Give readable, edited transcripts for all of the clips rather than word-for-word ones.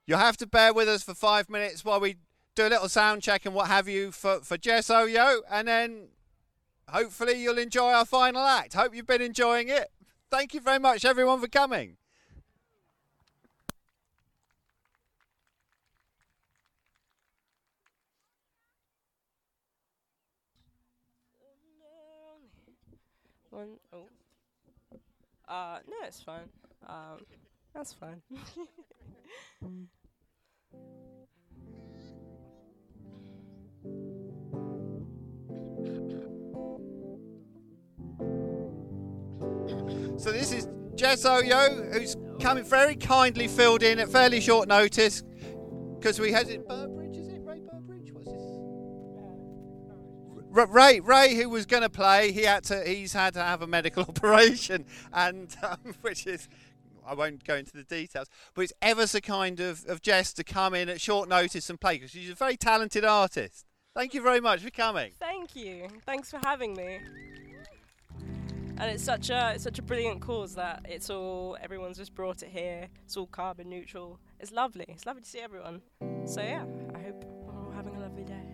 You'll have to bear with us for 5 minutes while we do a little sound check and what have you for Jess Oyo, and then hopefully you'll enjoy our final act. Hope you've been enjoying it. Thank you very much, everyone, for coming. No, it's fine. That's fine. So this is Jess Oyo, who's coming very kindly filled in at fairly short notice because we had it Burbridge, is it Ray Burbridge? What's his? Ray, who was going to play, he's had to have a medical operation, and which is, I won't go into the details, but it's ever so kind of Jess to come in at short notice and play because she's a very talented artist. Thank you very much for coming. Thank you. Thanks for having me. And it's such a brilliant cause that everyone's just brought it here. It's all carbon neutral. It's lovely. It's lovely to see everyone. So yeah, I hope we're all having a lovely day.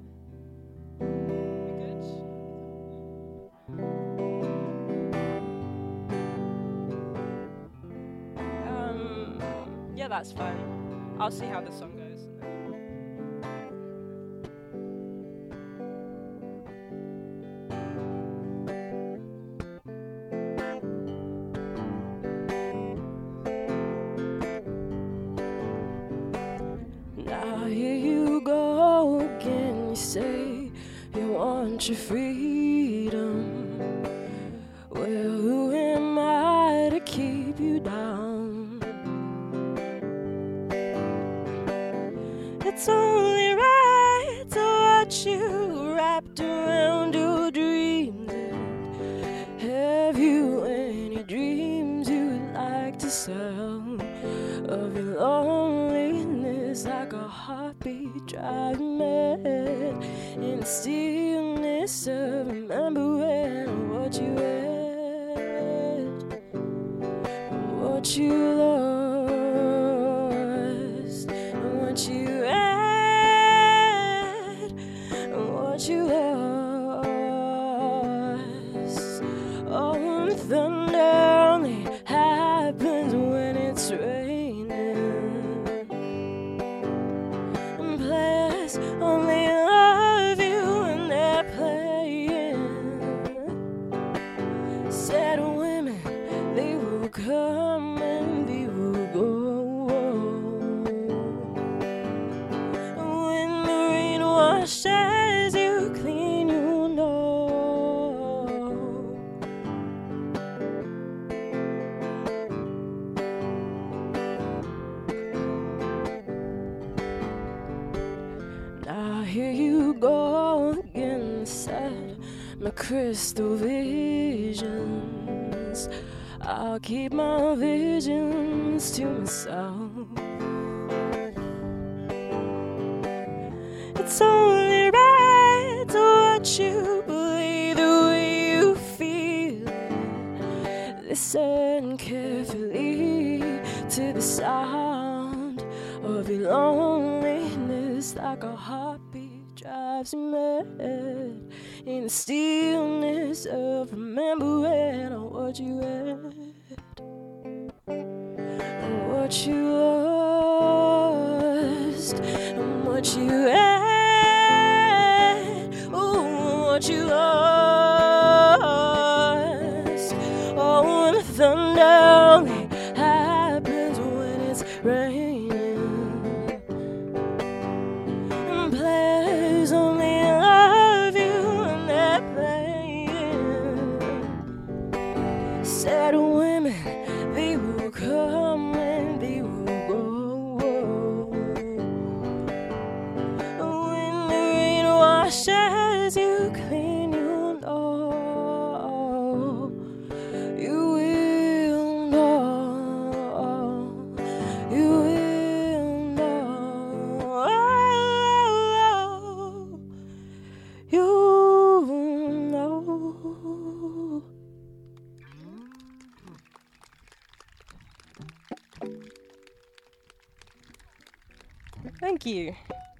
We good? Yeah, that's fine. I'll see how the song goes. Now here you go again, you say you want your freedom. Well, who am I to keep you down? It's only right to watch you wrapped around your dreams. And have you any dreams you would like to sell? Of your loneliness, like a heartbeat driving mad in the stillness of remembering what you had, what you lost, and what you had, and what you lost. Oh, and thunder only happens when it's raining. Only love you when they're playing. Sad women, they will come and they will go. When the rain washes you clean, you know. Now here you go again, inside my crystal visions. I'll keep my visions to myself. It's only right to watch you believe the way you feel. Listen carefully to the sound of your loneliness, like a heartbeat drives you mad in the stillness of remembering what you had, and what you lost, and what you had, oh, what you lost. Oh, and the thunder only happens when it's raining. And players only love you when they're playing. Sad women, they will come and they will go. When the rain washes you clean, you know. You will know. You will know. You know. Thank you.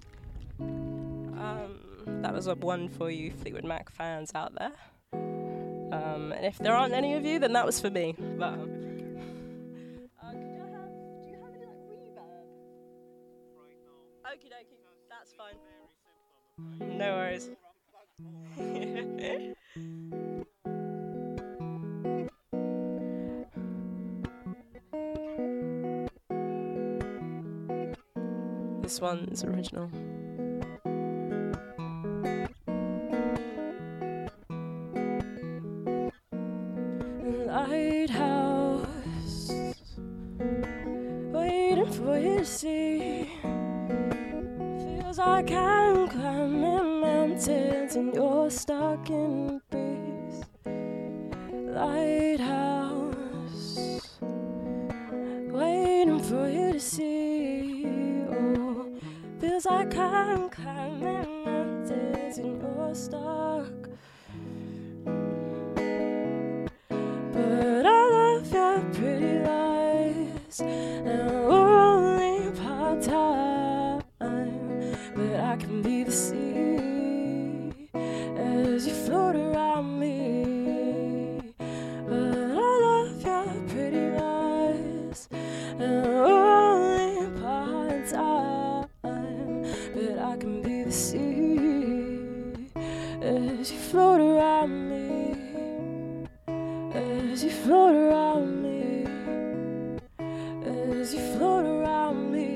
That was a one for you Fleetwood Mac fans out there. And if there aren't any of you, then that was for me. But do you have any like reverb? Okie dokie, that's fine. No worries. This one's original. Lighthouse, waiting for you to see. Feels like I'm climbing mountains and you're stuck in the breeze. Lighthouse, waiting for you to see. Oh, feels like I'm climbing mountains and you're stuck. But I love your pretty lies, and we're only part-time. But I can be the sea as you float around me. But I love your pretty lies, and we're only part-time. But I can be the sea as you float around me. As you float around me, as you float around me.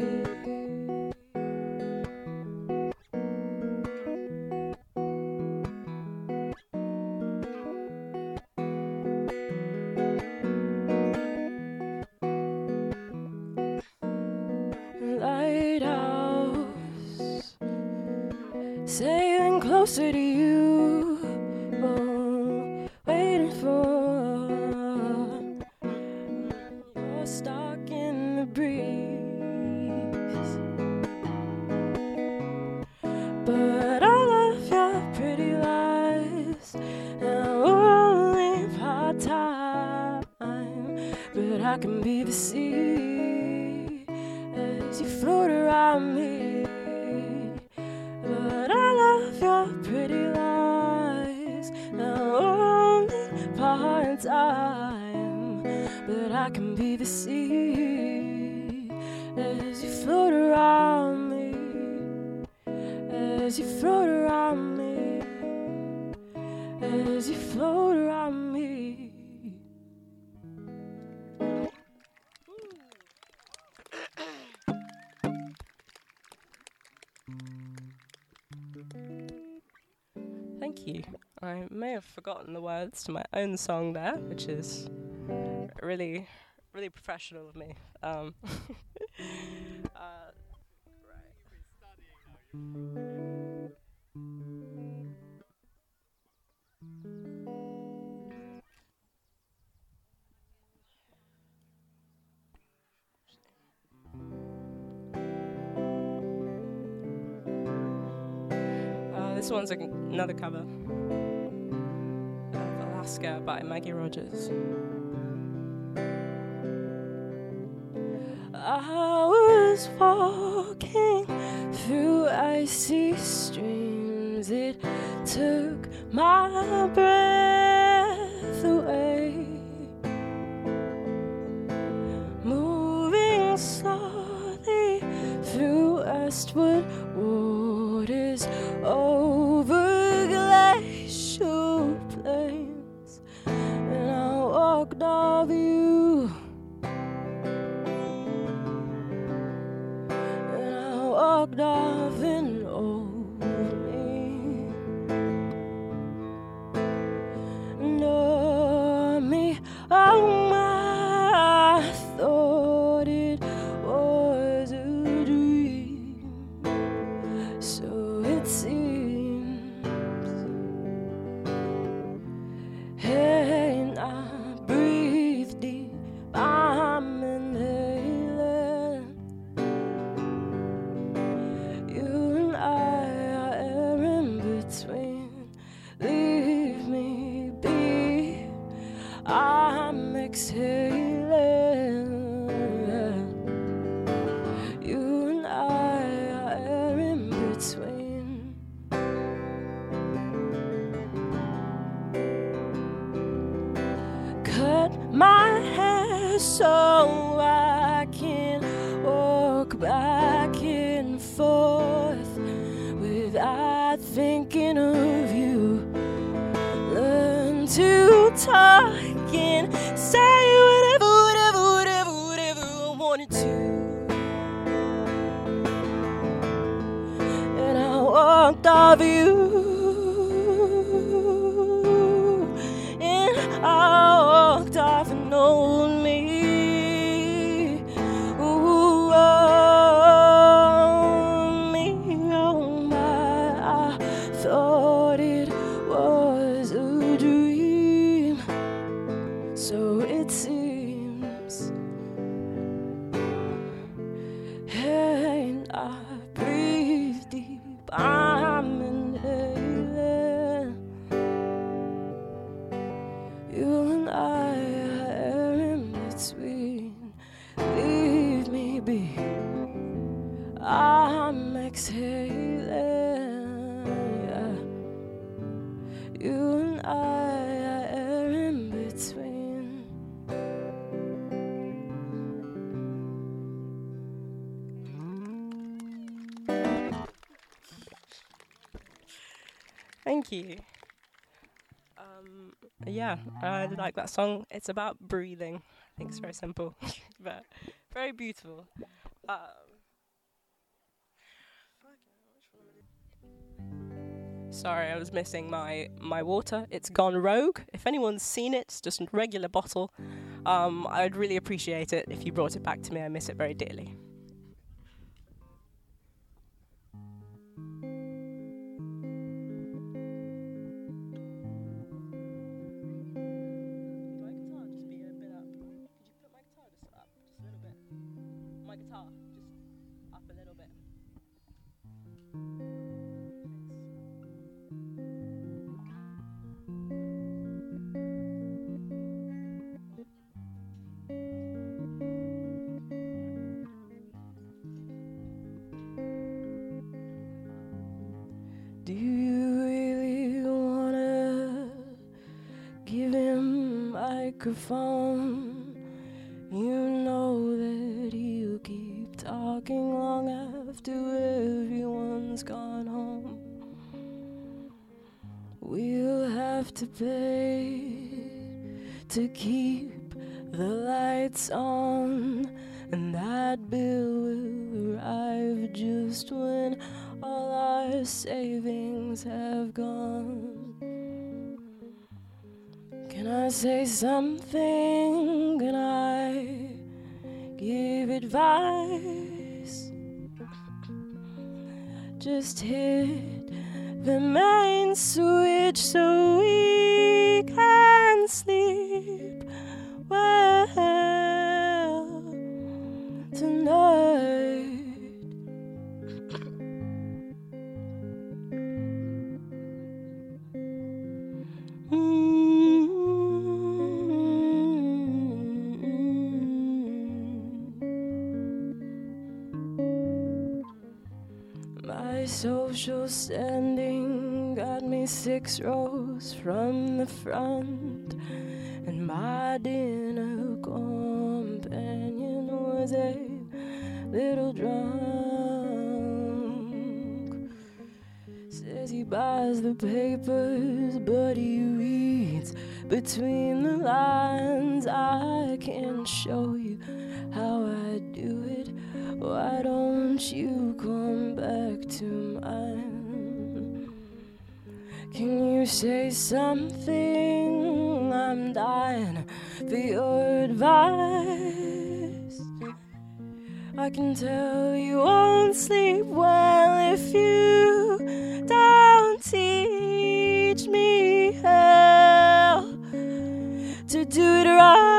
Lighthouse, sailing closer to you. Oh, waiting for. You're stuck in the breeze. But I love your pretty lies, and we're only part-time. But I can be the sea as you float around me. But I love your pretty lies, and we're only part-time. But I can be the sea as you float around me, as you float around me, as you float around me. Thank you. I may have forgotten the words to my own song there, which is really professional of me. This one's another cover of Alaska by Maggie Rogers. I was walking through icy streams. It took my breath away. Moving slowly through westward waters, over glacial plains, and I walked off you. Walked off and old me, and on me, oh my, I thought it was a dream, so it seems. Hey, and I breathe deep, I'm in the land. You and I Oh, I can walk back and forth without thinking of you. Learn to talk and say whatever I wanted to. And I walked off you. And I walked off an old me. Ooh, oh, me, oh my, I thought it was a dream, so it seems. And I breathe deep, I'm inhaling. You and I are in between. Leave me be, I'm exhaling. Yeah. You and I are in between. Thank you. Yeah, I like that song. It's about breathing. I think it's very simple, but very beautiful. Sorry, I was missing my water. It's gone rogue. If anyone's seen it, it's just a regular bottle. I'd really appreciate it if you brought it back to me. I miss it very dearly. My guitar just be a bit up. Could you put my guitar just up, just a little bit? My guitar just up a little bit. Do you really wanna give him microphone? You know that he'll keep talking long after everyone's gone home. We'll have to pay to keep the lights on, and that bill will arrive just when all our savings have gone. Can I say something? Can I give advice? Just hit the main switch so we can sleep well tonight. My social standing got me 6 rows from the front, and my dinner companion was a little drunk. Says he buys the papers, but he reads between the lines. I can show you how I do it. Why don't you come back to mine? Can you say something? I'm dying for your advice. I can tell you won't sleep well if you don't teach me how to do it right.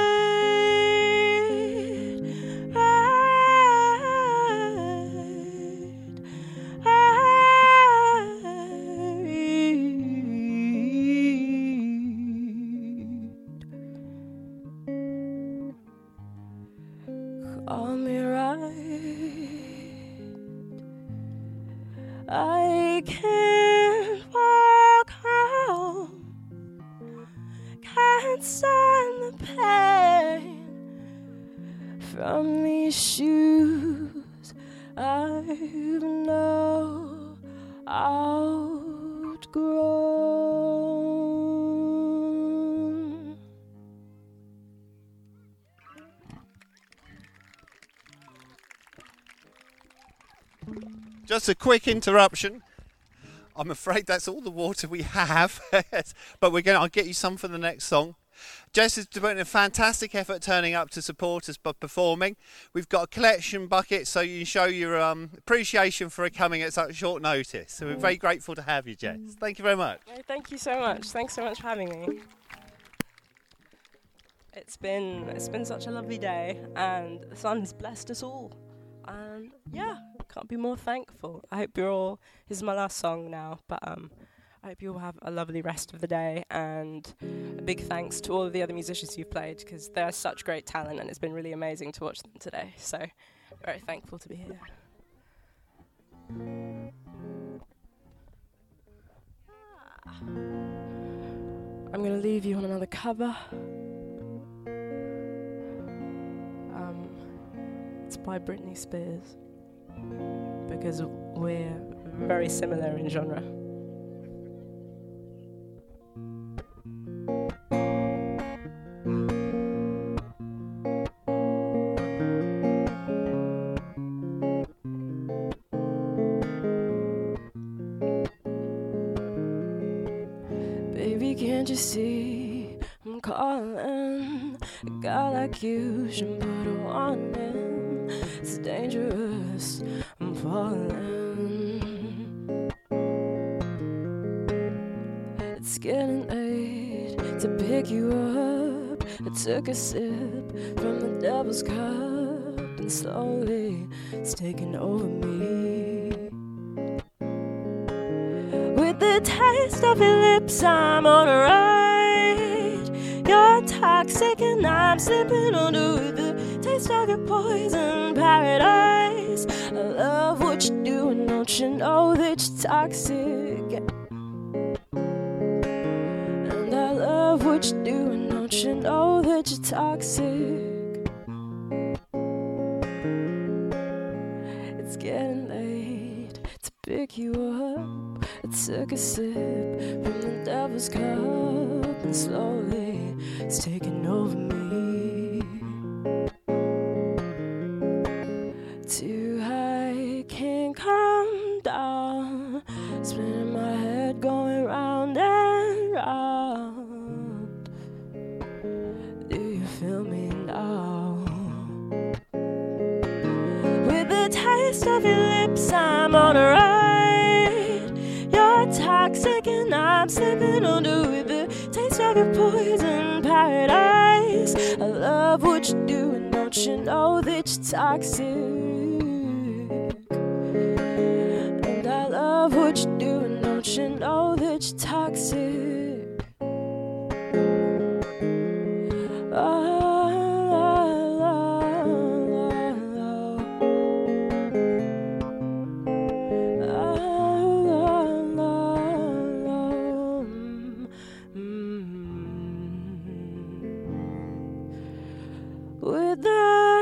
Call me right. I can't walk home, can't stand the pain from these shoes I've now outgrown. Just a quick interruption. I'm afraid that's all the water we have, but I'll get you some for the next song. Jess is doing a fantastic effort turning up to support us by performing. We've got a collection bucket so you can show your appreciation for her coming at such short notice. So we're very grateful to have you, Jess. Thank you very much. No, thank you so much. Thanks so much for having me. It's been such a lovely day, and the sun's blessed us all. And yeah, can't be more thankful. I hope you're all. This is my last song now, but I hope you all have a lovely rest of the day, and a big thanks to all of the other musicians you've played, because they're such great talent, and it's been really amazing to watch them today. So, very thankful to be here. I'm gonna leave you on another cover. It's by Britney Spears, because we're very similar in genre. Baby, can't you see I'm calling? A guy like you should put a warning. It's dangerous, I'm falling. It's getting late to pick you up. I took a sip from the devil's cup, and slowly it's taking over me. With the taste of your lips, I'm on a ride. You're toxic and I'm slipping under the taste of your poison paradise. I love what you do, and don't you know that you're toxic? And I love what you do, and don't you know that you're toxic? It's getting late to pick you up. I took a sip from the devil's cup, and slowly it's taking over me. Too high, can't come down. Spinning my head, going round and round. Do you feel me now? With the taste of your lips, I'm on a ride. You're toxic and I'm slipping under with the taste of your poison paradise. I love what you do, and don't you know that you're toxic? And I love what you do, and don't you know that you're toxic? With the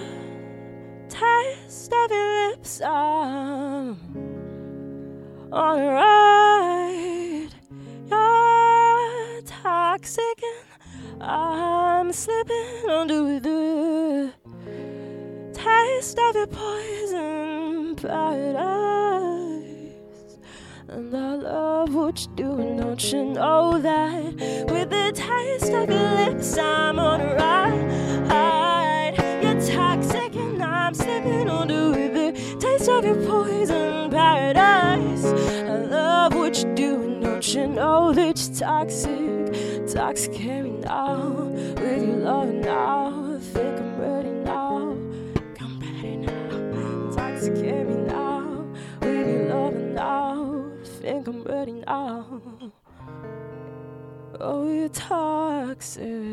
taste of your lips, I'm on a ride. You're toxic and I'm slipping under the taste of your poison paradise. And I love what you do, and don't you know that? With the taste of your lips, I'm on a ride. You're toxic and I'm slipping under the taste of your poison paradise. I love what you do, and don't you know that you're toxic? Toxicate me now with your love now. I think I'm ready now. I'm ready now. Toxicate me now with your love now. I think I'm ready now. Oh, you're toxic.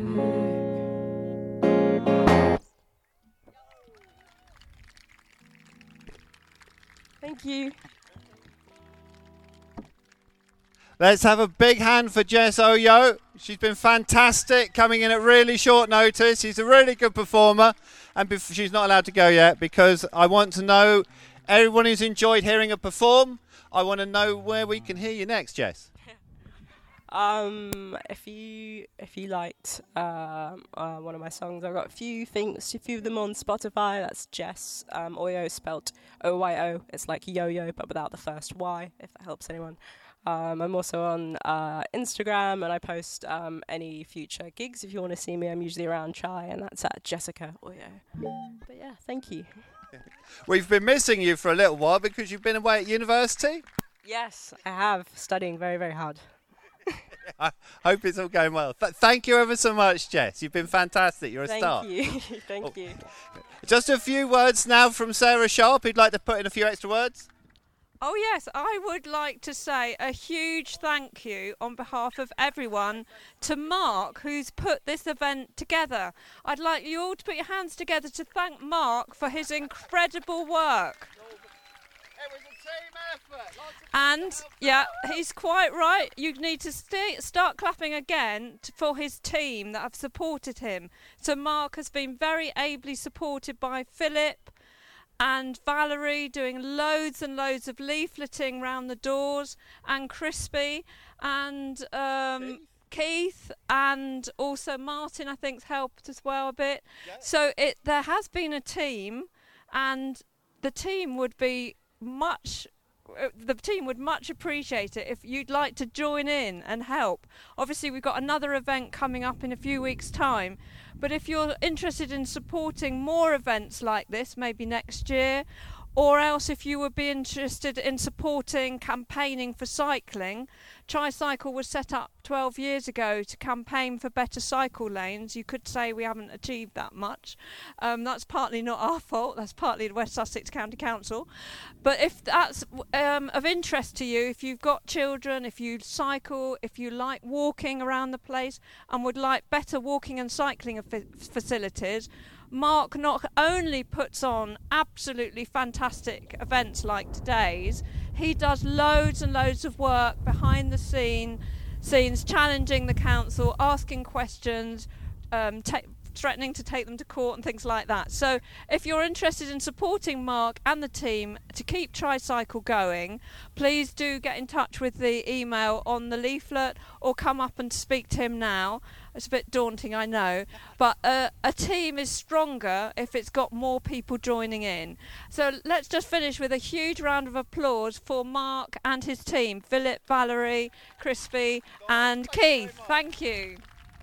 Thank you. Let's have a big hand for Jess Oyo. She's been fantastic, coming in at really short notice. She's a really good performer, and she's not allowed to go yet because I want to know everyone who's enjoyed hearing her perform. I want to know where we can hear you next, Jess. If you liked one of my songs, I've got a few of them on Spotify. That's Jess Oyo, spelt OYO. It's like yo-yo but without the first Y, if that helps anyone. I'm also on Instagram, and I post any future gigs. If you want to see me, I'm usually around Chai, and that's at Jessica Oyo. But yeah, thank you. We've been missing you for a little while because you've been away at university. Yes, I have, studying very, very hard. I hope it's all going well. Thank you ever so much, Jess. You've been fantastic. You're a star. Thank you. Thank you. Just a few words now from Sarah Sharp, who'd like to put in a few extra words. Oh yes, I would like to say a huge thank you on behalf of everyone to Mark, who's put this event together. I'd like you all to put your hands together to thank Mark for his incredible work. It was a team effort. And yeah, he's quite right. You need to start clapping again for his team that have supported him. So Mark has been very ably supported by Philip and Valerie, doing loads and loads of leafleting round the doors, and Crispy and Keith, and also Martin I think's helped as well a bit. Yeah. So there has been a team, and the team would much appreciate it if you'd like to join in and help. Obviously we've got another event coming up in a few weeks' time, but if you're interested in supporting more events like this, maybe next year, or else if you would be interested in supporting campaigning for cycling, Tricycle was set up 12 years ago to campaign for better cycle lanes. You could say we haven't achieved that much. That's partly not our fault, that's partly the West Sussex County Council. But if that's of interest to you, if you've got children, if you cycle, if you like walking around the place and would like better walking and cycling facilities, Mark not only puts on absolutely fantastic events like today's, he does loads and loads of work behind the scenes, challenging the council, asking questions, threatening to take them to court and things like that. So if you're interested in supporting Mark and the team to keep Tricycle going, please do get in touch with the email on the leaflet or come up and speak to him now. It's a bit daunting, I know, but a team is stronger if it's got more people joining in. So let's just finish with a huge round of applause for Mark and his team, Philip, Valerie, Crispy and Keith. Thank you.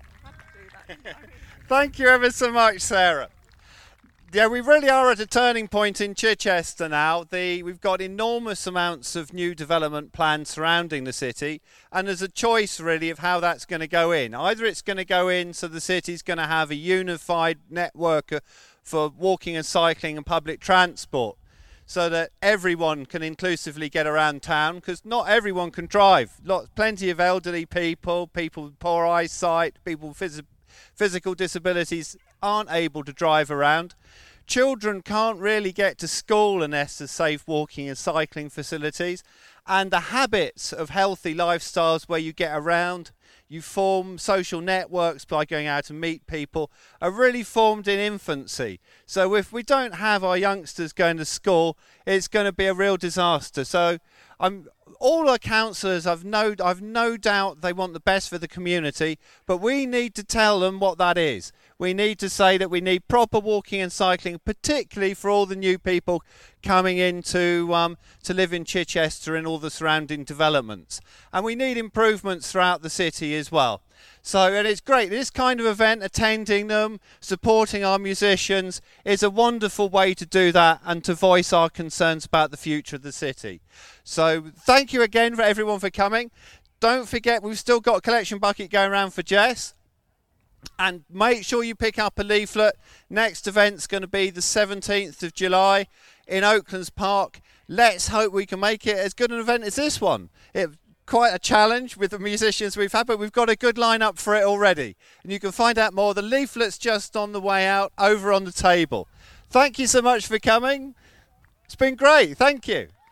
Thank you ever so much, Sarah. Yeah, we really are at a turning point in Chichester now. We've got enormous amounts of new development plans surrounding the city, and there's a choice really of how that's going to go in. Either it's going to go in so the city's going to have a unified network for walking and cycling and public transport, so that everyone can inclusively get around town, because not everyone can drive. Plenty of elderly people with poor eyesight, people with physical disabilities aren't able to drive around. Children can't really get to school unless there's safe walking and cycling facilities. And the habits of healthy lifestyles where you get around, you form social networks by going out and meet people, are really formed in infancy. So if we don't have our youngsters going to school, it's going to be a real disaster. So all our councillors, I've no doubt they want the best for the community, but we need to tell them what that is. We need to say that we need proper walking and cycling, particularly for all the new people coming in to live in Chichester and all the surrounding developments. And we need improvements throughout the city as well. So, and it's great. This kind of event, attending them, supporting our musicians, is a wonderful way to do that and to voice our concerns about the future of the city. So thank you again for everyone for coming. Don't forget, we've still got a collection bucket going around for Jess. And make sure you pick up a leaflet. Next event's going to be the 17th of July in Oaklands Park. Let's hope we can make it as good an event as this one. Quite a challenge with the musicians we've had, but we've got a good lineup for it already. And you can find out more. The leaflet's just on the way out over on the table. Thank you so much for coming. It's been great. Thank you.